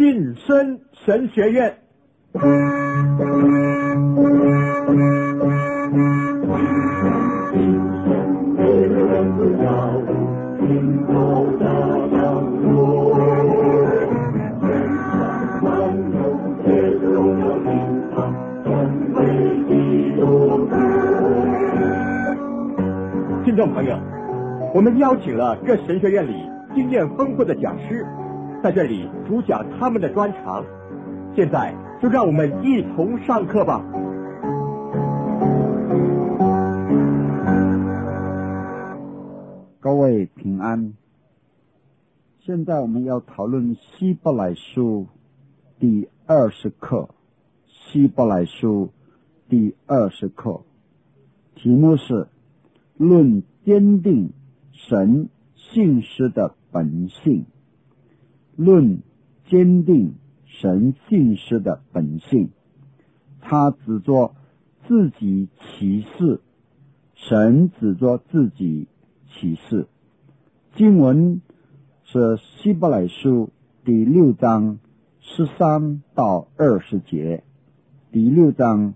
晋升神学院。听众朋友，我们邀请了各神学院里经验丰富的讲师，在这里主讲他们的专长。现在就让我们一同上课吧。 各位平安。现在我们要讨论希伯来书第20课，希伯来书第20课，题目是论坚定神信实的本性。论坚定神信实的本性，他只做自己启示，神只做自己启示。经文是希伯来书第6章13到20节，第6章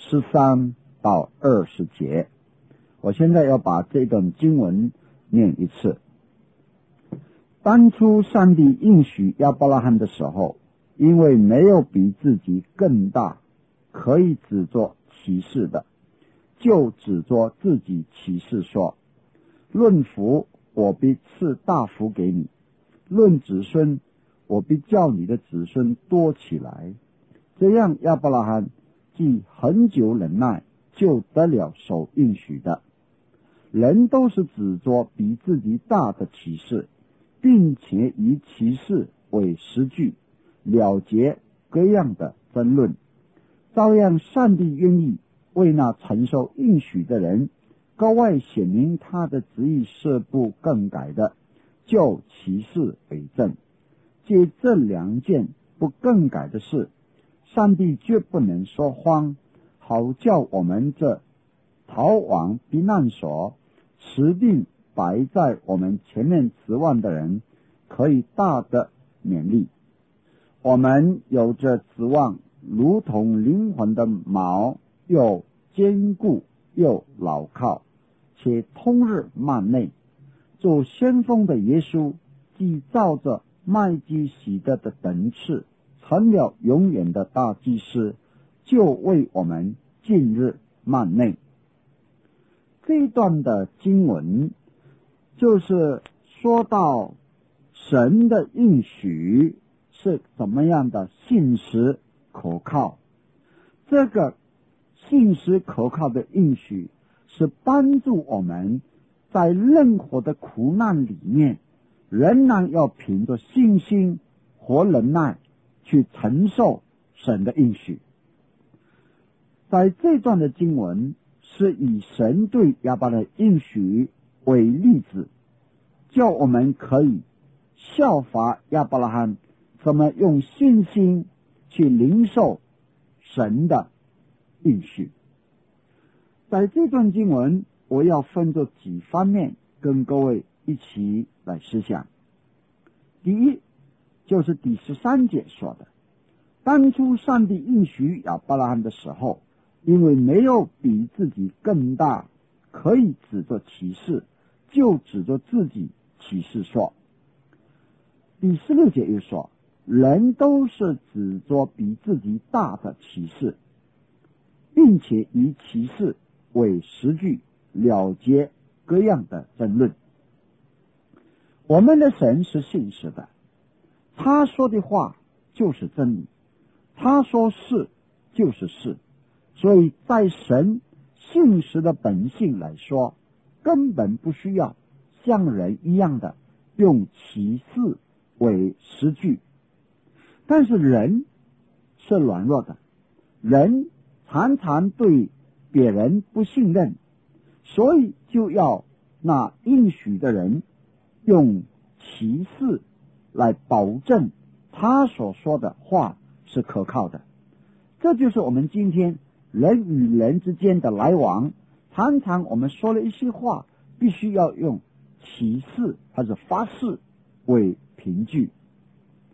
13到20节。我现在要把这段经文念一次。当初上帝应许亚伯拉罕的时候，因为没有比自己更大可以指着启示的，就指着自己启示说，论福我必赐大福给你，论子孙我必叫你的子孙多起来。这样亚伯拉罕既很久忍耐，就得了所应许的。人都是指着比自己大的启示，并且以启示为实据，了结各样的争论。照样上帝愿意为那承受应许的人格外显明他的旨意是不更改的，就启示为证。借这2件不更改的事，上帝绝不能说谎，好叫我们这逃往避难所持定摆在我们前面指望的人可以大的勉励。我们有着指望，如同灵魂的锚，又坚固又牢靠，且通日幔内。做先锋的耶稣，既照着麦基洗德的等次，成了永远的大祭司，就为我们进入幔内。这一段的经文就是说到神的应许是怎么样的信实可靠。这个信实可靠的应许是帮助我们在任何的苦难里面，仍然要凭着信心和忍耐去承受神的应许。在这段的经文是以神对亚伯拉罕的应许为例子，叫我们可以效法亚伯拉罕怎么用信心去领受神的应许。在这段经文，我要分作几方面跟各位一起来思想。第一，就是第13节说的，当初上帝应许亚伯拉罕的时候，因为没有比自己更大可以指着启示，就指着自己启示说。第16节又说，人都是指着比自己大的启示，并且以启示为实据，了结各样的争论。我们的神是信实的，他说的话就是真理，他说是就是是。所以在神信实的本性来说，根本不需要像人一样的用启示为实据。但是人是软弱的，人常常对别人不信任，所以就要那应许的人用启示来保证他所说的话是可靠的。这就是我们今天人与人之间的来往，常常我们说了一些话，必须要用启示还是发誓为凭据。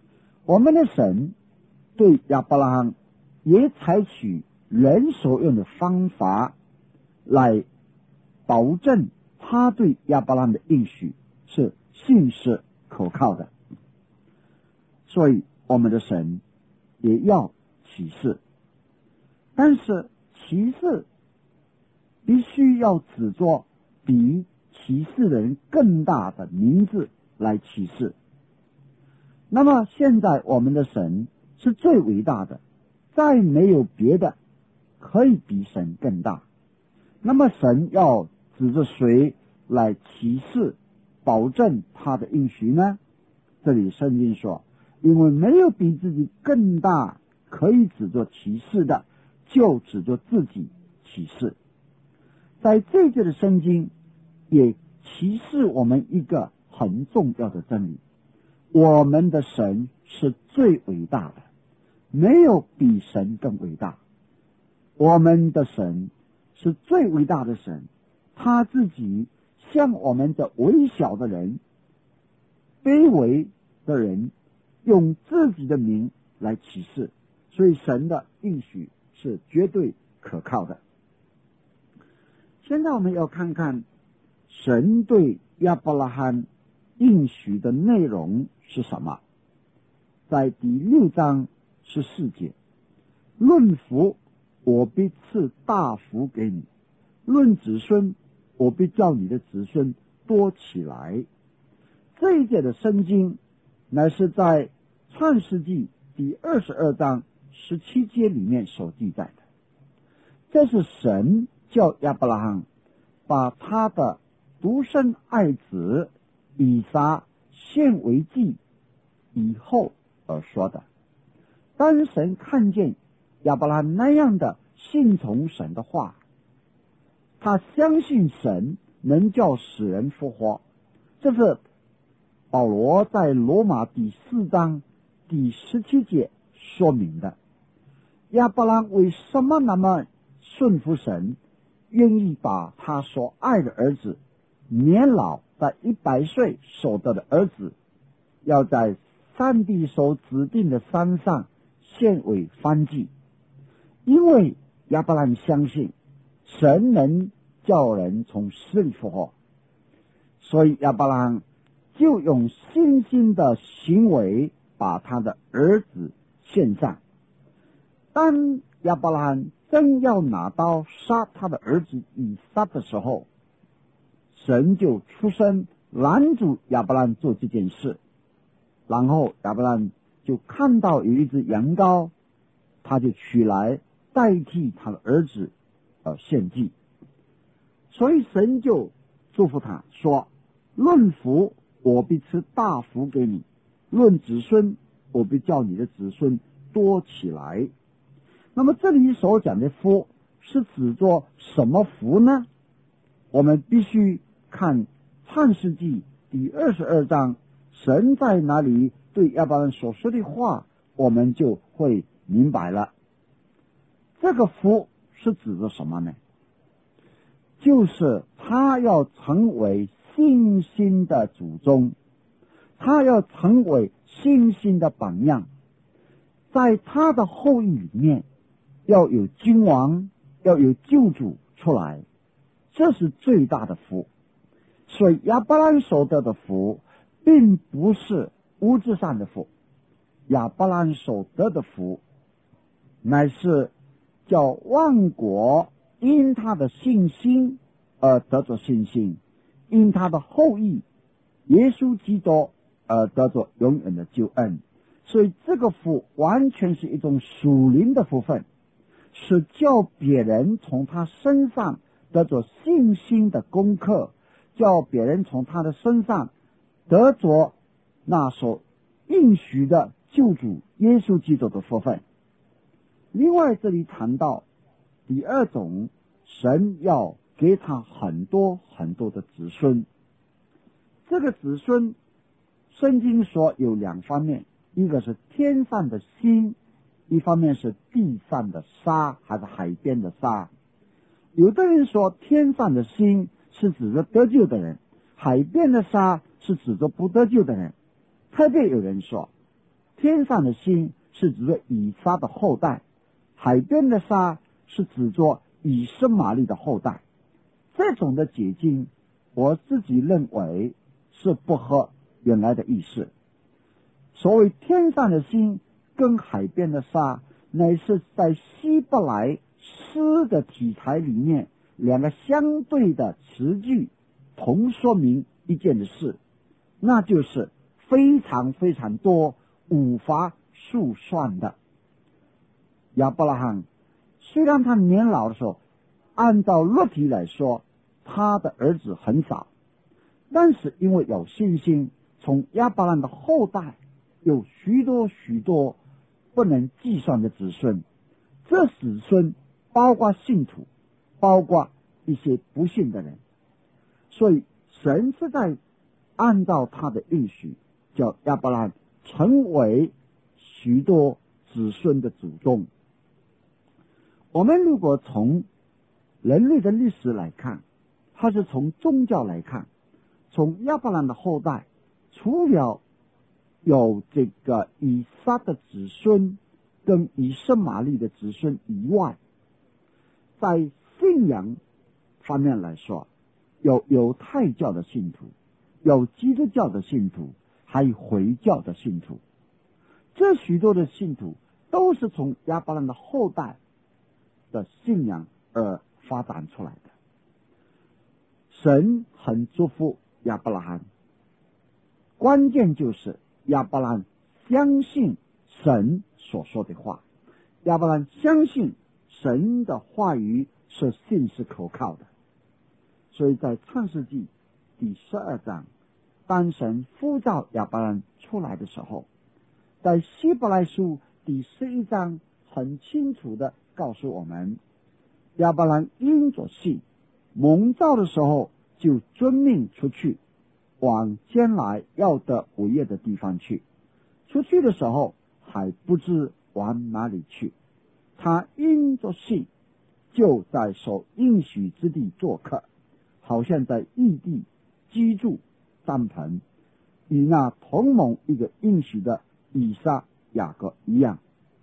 我们的神对亚伯拉罕也采取人所用的方法来保证他对亚伯拉罕的应许是信实可靠的。所以我们的神也要启示，但是启示必须要指着比启示的人更大的名字来启示。那么现在我们的神是最伟大的，再没有别的可以比神更大。那么神要指着谁来启示保证他的应许呢？这里圣经说，因为没有比自己更大可以指着启示的，就指着自己启示。在这节的圣经也启示我们一个很重要的真理，我们的神是最伟大的，没有比神更伟大。我们的神是最伟大的神，他自己向我们的微小的人、卑微的人用自己的名来启示，所以神的应许是绝对可靠的。现在我们要看看神对亚伯拉罕应许的内容是什么。在第6章14节，论福，我必赐大福给你；论子孙，我必叫你的子孙多起来。这一节的圣经乃是在创世纪第22章17节里面所记载的。这是神叫亚伯拉罕把他的独生爱子以撒献为祭以后而说的。当神看见亚伯拉罕那样的信从神的话，他相信神能叫死人复活。这是保罗在罗马第4章第17节说明的。亚伯拉罕为什么那么顺服神，愿意把他所爱的儿子，年老在100岁所得的儿子，要在上帝所指定的山上献为燔祭？因为亚伯拉罕相信神能叫人从死里复活，所以亚伯拉罕就用信心的行为把他的儿子献上。当亚伯拉罕正要拿刀杀他的儿子以撒的时候，神就出声拦住亚伯拉罕做这件事。然后亚伯拉罕就看到有一只羊羔，他就取来代替他的儿子献祭。所以神就祝福他说，论福，我必赐大福给你；论子孙，我必叫你的子孙多起来。那么这里所讲的福是指着什么福呢？我们必须看创世纪第22章，神在哪里对亚伯拉罕所说的话，我们就会明白了。这个福是指着什么呢？就是他要成为信心的祖宗，他要成为信心的榜样，在他的后裔里面要有君王，要有救主出来，这是最大的福。所以亚伯拉罕所得的福并不是物质上的福，亚伯拉罕所得的福乃是叫万国因他的信心而得着信心，因他的后裔耶稣基督而得着永远的救恩。所以这个福完全是一种属灵的福分，是叫别人从他身上得着信心的功课，叫别人从他的身上得着那所应许的救主耶稣基督的福分。另外这里谈到第二种，神要给他很多很多的子孙。这个子孙圣经说有2方面，一个是天上的星，一方面是地上的沙，还是海边的沙。有的人说天上的星是指着得救的人，海边的沙是指着不得救的人。特别有人说天上的星是指着以撒的后代，海边的沙是指着以实玛利的后代。这种的解经，我自己认为是不合原来的意思。所谓天上的星跟海边的沙，乃是在希伯来诗的题材里面两个相对的词句，同说明一件的事，那就是非常非常多无法数算的。亚伯拉罕虽然他年老的时候，按照肉体来说他的儿子很少，但是因为有信心，从亚伯拉罕的后代有许多许多不能计算的子孙，这子孙包括信徒，包括一些不信的人，所以神是在按照他的应许，叫亚伯拉罕成为许多子孙的祖宗。我们如果从人类的历史来看，还是从宗教来看，从亚伯拉罕的后代，除了有这个以撒的子孙跟以实玛利的子孙以外，在信仰方面来说，有犹太教的信徒，有基督教的信徒，还有回教的信徒。这许多的信徒都是从亚伯拉罕的后代的信仰而发展出来的。神很祝福亚伯拉罕，关键就是亚伯拉罕相信神所说的话，亚伯拉罕相信神的话语是信实可靠的。所以在创世纪第12章，当神呼召亚伯拉罕出来的时候，在希伯来书第11章很清楚的告诉我们，亚伯拉罕因着信蒙召的时候就遵命出去，往将来要得为业的地方去。出去的时候还不知往哪里去，他因着信就在所应许之地做客，好像在异地居住帐篷，与那同盟一个应许的以撒、雅各一样。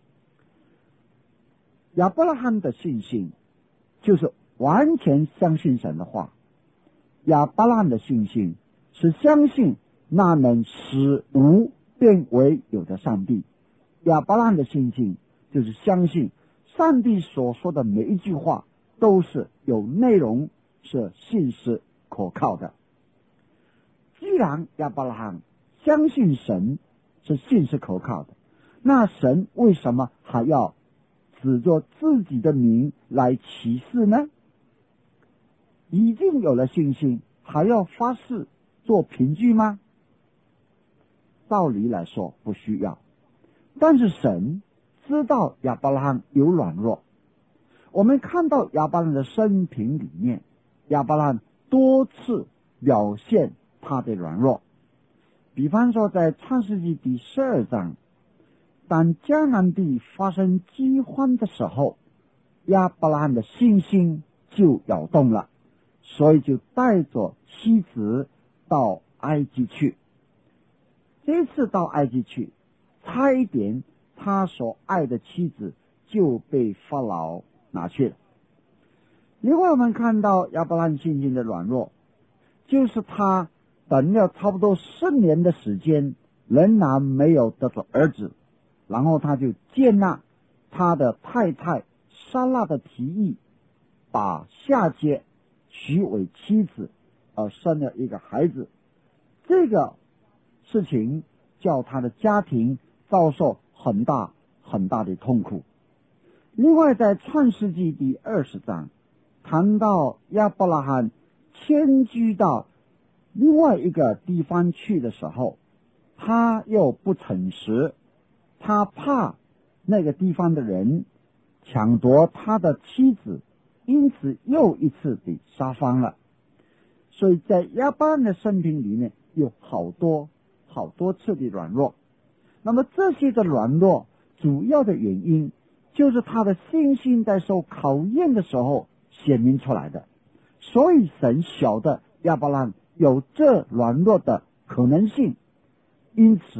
亚伯拉罕的信心就是完全相信神的话。亚伯拉罕的信心是相信那能使无变为有的上帝。亚伯拉罕的信心就是相信上帝所说的每一句话都是有内容，是信实可靠的。既然亚伯拉罕相信神是信实可靠的，那神为什么还要指着自己的名来启示呢？已经有了信心，还要发誓做凭据吗？道理来说不需要，但是神知道亚伯拉罕有软弱。我们看到亚伯拉罕的生平里面，亚伯拉罕多次表现他的软弱。比方说在创世纪第12章，当迦南地发生饥荒的时候，亚伯拉罕的信心就摇动了，所以就带着妻子到埃及去。这次到埃及去，差一点他所爱的妻子就被法老拿去了。另外我们看到亚伯拉罕信心的软弱，就是他等了差不多10年的时间，仍然没有得到儿子，然后他就接纳他的太太撒拉的提议，把夏甲娶为妻子，而生了一个孩子。这个事情叫他的家庭遭受很大很大的痛苦。另外在创世纪第20章谈到亚伯拉罕迁居到另外一个地方去的时候，他又不诚实，他怕那个地方的人抢夺他的妻子，因此又一次被杀伤了。所以在亚伯拉罕的生平里面有好多次的软弱。那么这些的软弱主要的原因就是他的信心在受考验的时候显明出来的。所以神晓得亚伯拉罕有这软弱的可能性，因此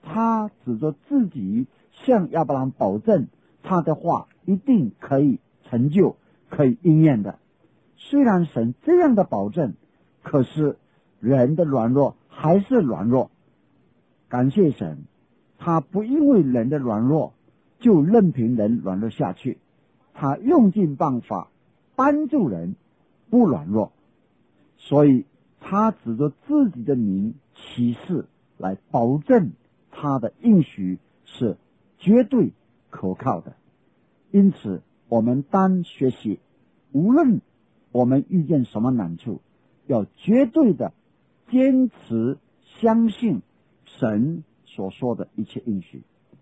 他指着自己向亚伯拉罕保证，他的话一定可以成就，可以应验的。虽然神这样的保证，可是人的软弱还是软弱。感谢神，他不因为人的软弱就任凭人软弱下去，他用尽办法帮助人不软弱，所以他指着自己的名起誓来保证他的应许是绝对可靠的。因此我们当学习，无论我们遇见什么难处，要绝对的坚持相信神所说的一切应许。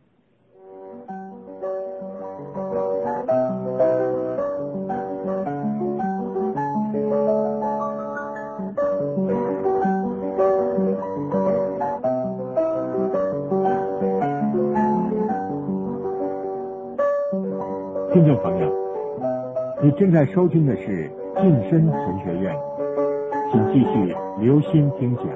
听众朋友，你正在收听的是晋身神学院，请继续留心听讲。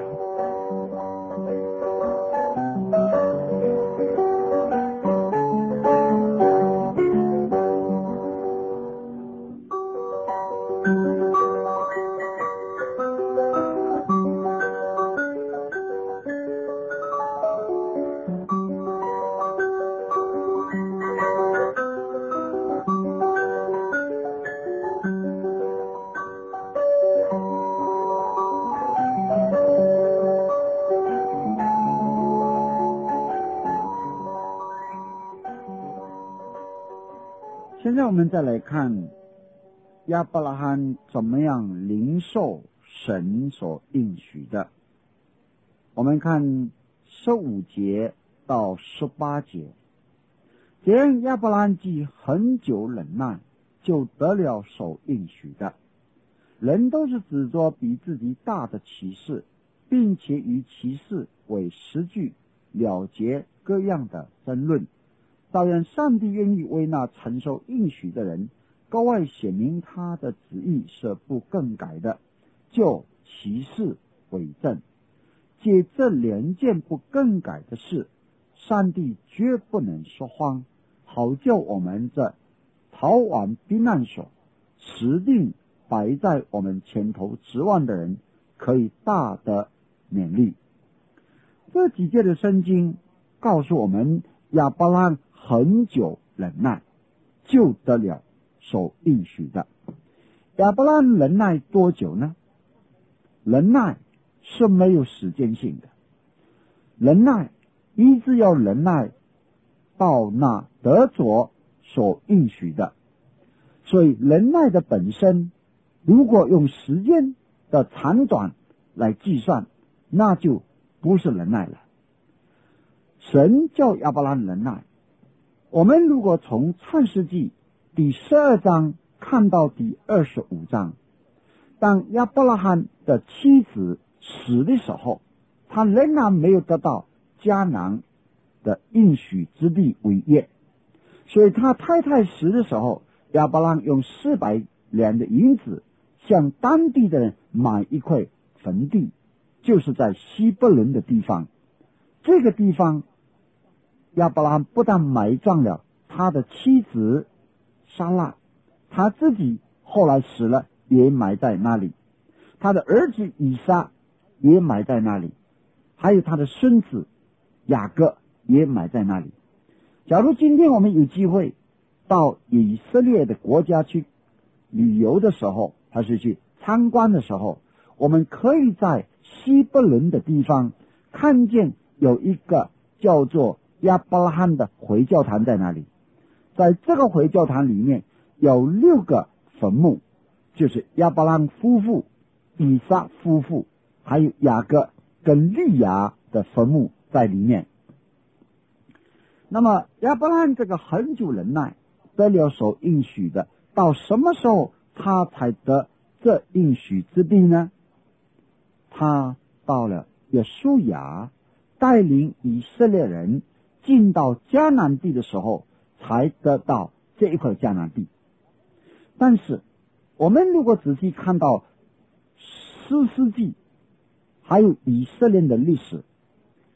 现在我们再来看亚伯拉罕怎么样领受神所应许的。我们看15节到18节，这样亚伯拉罕既很久忍耐，就得了所应许的。人都是指着比自己大的启示，并且以启示为实据，了结各样的争论。当然上帝愿意为那承受应许的人格外显明他的旨意是不更改的，就启示为证。借这两件不更改的事，上帝绝不能说谎，好叫我们这逃往避难所，实定摆在我们前头指望的人，可以大得勉励。这几节的圣经告诉我们，亚伯拉罕很久忍耐，就得了所应许的。亚伯拉罕忍耐多久呢？忍耐是没有时间性的，忍耐一直要忍耐到那得着所应许的。所以忍耐的本身，如果用时间的长短来计算，那就不是忍耐了。神叫亚伯拉罕忍耐，我们如果从创世纪第12章看到第25章，当亚伯拉罕的妻子死的时候，他仍然没有得到迦南的应许之地为业，所以他太太死的时候，亚伯拉罕用400两的银子向当地的人买一块坟地，就是在希伯伦的地方。这个地方亚伯拉罕不但埋葬了他的妻子撒拉，他自己后来死了也埋在那里，他的儿子以撒也埋在那里，还有他的孙子雅各也埋在那里。假如今天我们有机会到以色列的国家去旅游的时候，还是去参观的时候，我们可以在希伯伦的地方看见有一个叫做亚伯拉罕的回教堂在那里。在这个回教堂里面有6个坟墓，就是亚伯拉罕夫妇、以撒夫妇还有雅各跟利亚的坟墓在里面。那么亚伯拉罕这个很久忍耐得了所应许的，到什么时候他才得这应许之地呢？他到了约书亚带领以色列人进到迦南地的时候，才得到这一块迦南地。但是我们如果仔细看到士师记还有以色列的历史，这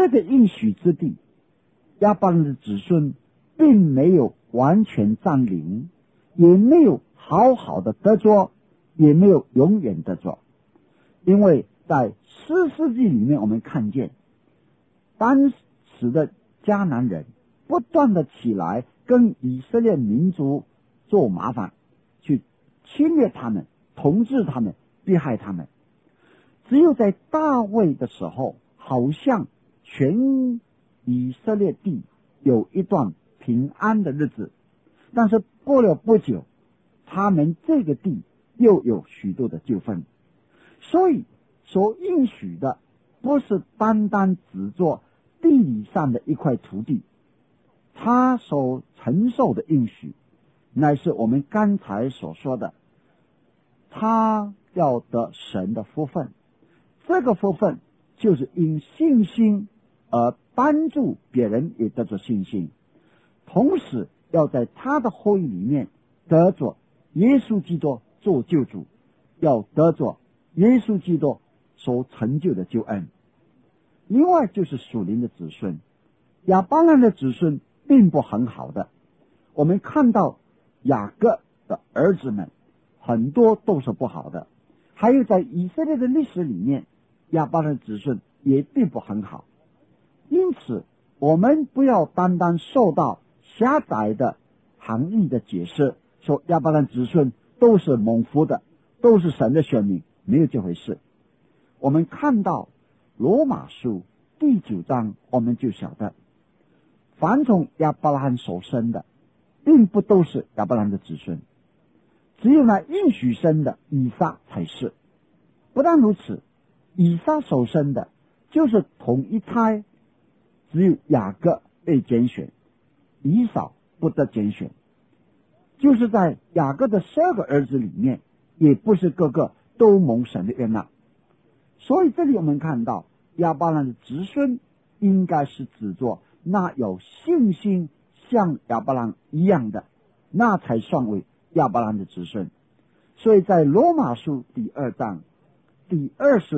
这个应许之地，亚伯兰的子孙并没有完全占领，也没有好好的得着，也没有永远得着。因为在士师记里面，我们看见当时的迦南人不断的起来跟以色列民族做麻烦，去侵略他们，统治他们，迫害他们。只有在大卫的时候，好像全以色列地有一段平安的日子，但是过了不久，他们这个地又有许多的纠纷。所以所应许的不是单单只做地理上的一块土地，他所承受的应许乃是我们刚才所说的，他要得神的福分。这个福分就是因信心而帮助别人也得着信心，同时要在他的后裔里面得着耶稣基督做救主，要得着耶稣基督所成就的救恩。另外就是属灵的子孙，亚伯兰的子孙并不很好的。我们看到雅各的儿子们很多都是不好的，还有在以色列的历史里面，亚伯兰的子孙也并不很好。因此我们不要单单受到狭窄的含义的解释，说亚伯兰子孙都是蒙福的，都是神的选民，没有这回事。我们看到罗马书第9章，我们就晓得，凡从亚伯拉罕所生的，并不都是亚伯兰的子孙，只有那应许生的以撒才是。不但如此，以撒所生的就是同一胎，只有雅各被拣选，以扫不得拣选。就是在雅各的12个儿子里面，也不是个个都蒙神的悦纳。所以这里我们看到亚伯兰的子孙应该是指作那有信心像亚伯兰一样的，那才算为亚伯兰的子孙。所以在罗马书第2章第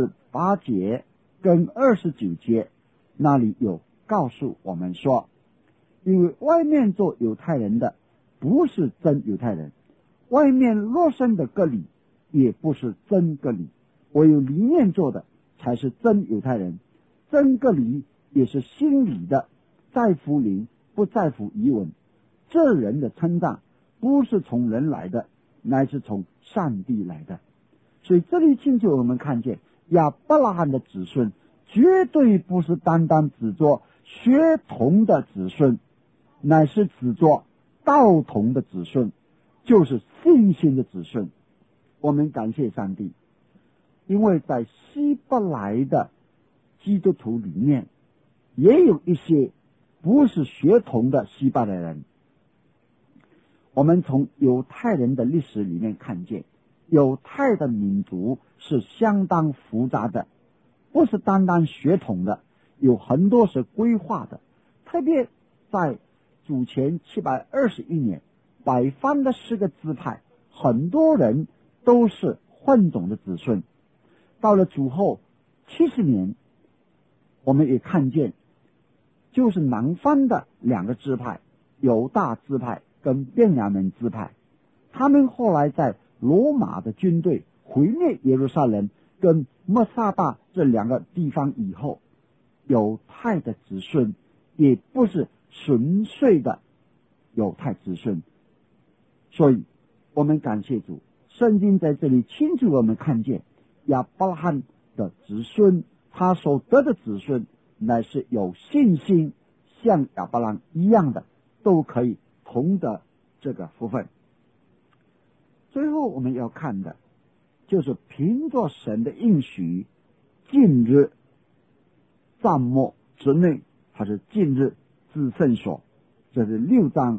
28节跟29节那里有告诉我们说，因为外面做犹太人的不是真犹太人，外面落生的割礼也不是真割礼，唯有里面做的才是真犹太人。真割礼也是心里的，在乎灵不在乎仪文。这人的称赞不是从人来的，乃是从上帝来的。所以这里清楚我们看见亚伯拉罕的子孙绝对不是单单指作血统的子孙，乃是指作道统的子孙，就是信心的子孙。我们感谢上帝，因为在希伯来的基督徒里面也有一些不是血统的希伯来人。我们从犹太人的历史里面看见，犹太的民族是相当复杂的，不是单单血统的，有很多是规划的。特别在主前721年，北方的10个支派，很多人都是混种的子孙。到了主后70年，我们也看见，就是南方的2个支派，犹大支派跟便雅悯支派，他们后来在罗马的军队毁灭耶路撒冷跟默撒大这2个地方以后，犹太的子孙也不是纯粹的犹太子孙。所以我们感谢主，圣经在这里清楚我们看见亚伯拉罕的子孙，他所得的子孙乃是有信心像亚伯拉罕一样的，都可以同得这个福分。最后我们要看的就是凭着神的应许，近日帐幕之内，还是近日至圣所，这是6章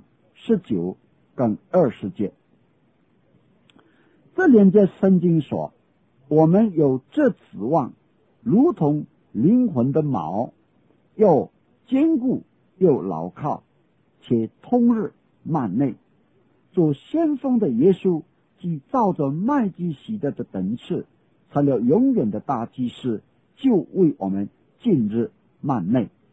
19跟20节。这2节圣经说，我们有这指望，如同灵魂的锚，又坚固又牢靠，且通日幔内。做先锋的耶稣，既照着麦基洗德的等次，成了永远的大祭司，就为我们进入幔内。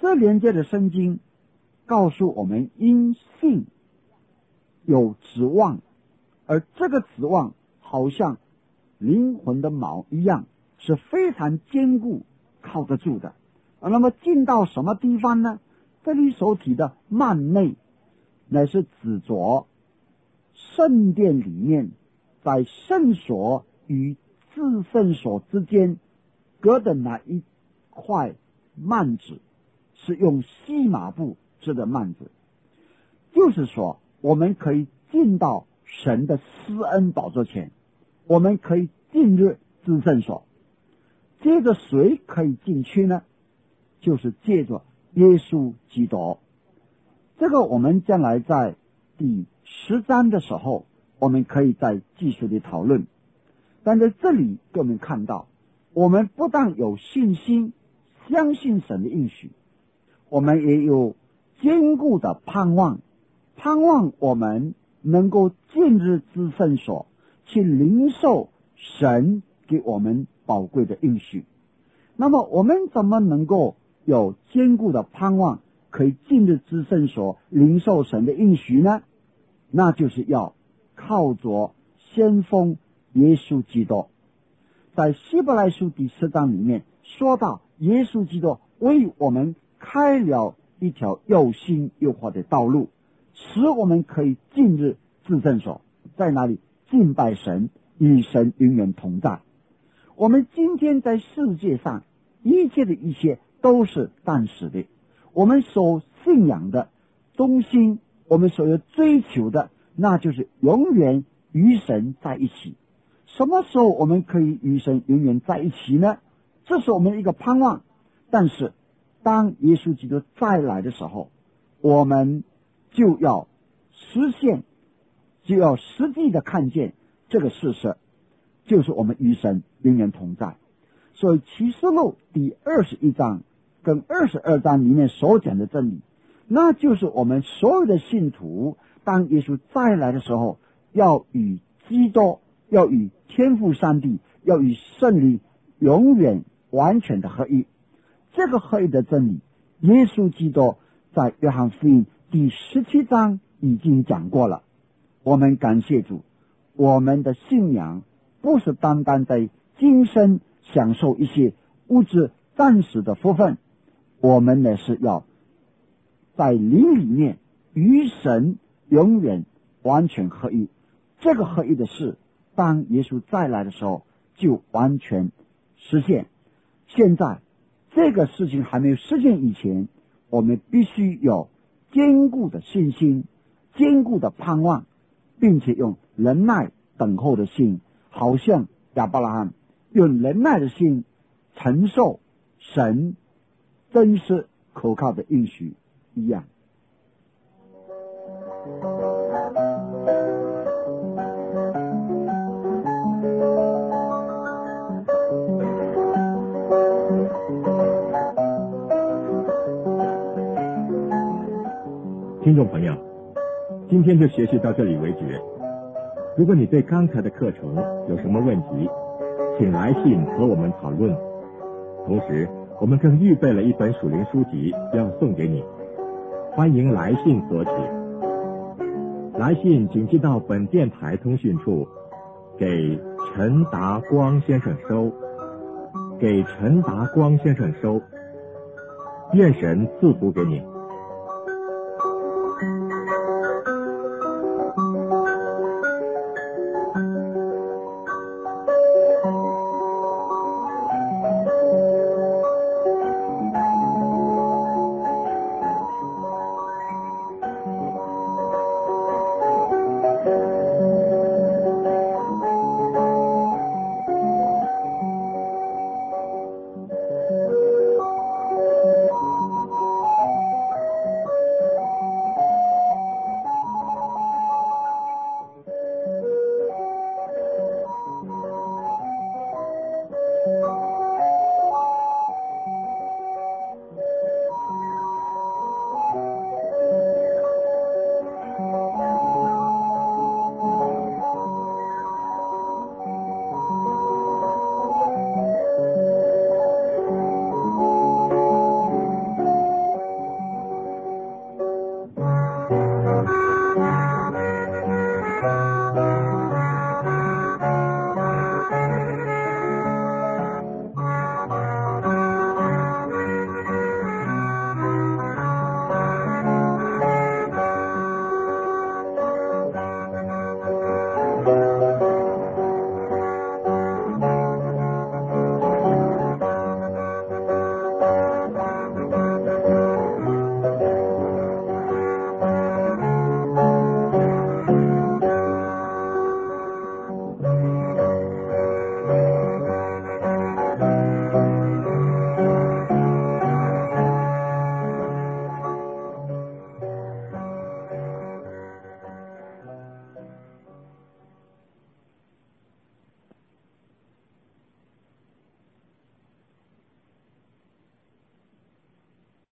这连接的圣经告诉我们，因信有指望，而这个指望好像灵魂的锚一样，是非常坚固靠得住的。那么进到什么地方呢？这里所提的幔内乃是指着圣殿里面，在圣所与至圣所之间隔的那一块幔子，是用细麻布织的幔子。就是说，我们可以进到神的施恩宝座前，我们可以进入至圣所。接着谁可以进去呢？就是借着耶稣基督。这个我们将来在第10章的时候，我们可以再继续的讨论。但在这里给我们看到，我们不但有信心相信神的应许，我们也有坚固的盼望，盼望我们能够进入至圣所，去领受神给我们宝贵的应许。那么我们怎么能够有坚固的盼望，可以进入至圣所，领受神的应许呢？那就是要靠着先锋耶稣基督。在希伯来书第10章里面说到，耶稣基督为我们开了一条又新又活的道路，使我们可以进入至圣所，在那里敬拜神，与神永远同在。我们今天在世界上一切都是暂时的，我们所信仰的中心，我们所要追求的，那就是永远与神在一起。什么时候我们可以与神永远在一起呢？这是我们一个盼望。但是当耶稣基督再来的时候，我们就要实现，就要实际的看见这个事实，就是我们与神永远同在。所以启示录第21章跟22章里面所讲的真理，那就是我们所有的信徒，当耶稣再来的时候，要与基督，要与天父上帝，要与圣灵永远完全的合一。这个合一的真理，耶稣基督在约翰福音第17章已经讲过了。我们感谢主，我们的信仰不是单单在今生享受一些物质暂时的福分，我们呢是要在灵里面与神永远完全合一。这个合一的事，当耶稣再来的时候就完全实现。现在这个事情还没有实现以前，我们必须有坚固的信心，坚固的盼望，并且用忍耐等候的心，好像亚伯拉罕用忍耐的心承受神真实可靠的应许一样。 听众朋友，今天就学习到这里为止。如果你对刚才的课程有什么问题，请来信和我们讨论。同时，我们更预备了一本属灵书籍要送给你，欢迎来信索取。来信请寄到本电台通讯处，给陈达光先生收，给陈达光先生收。愿神赐福给你。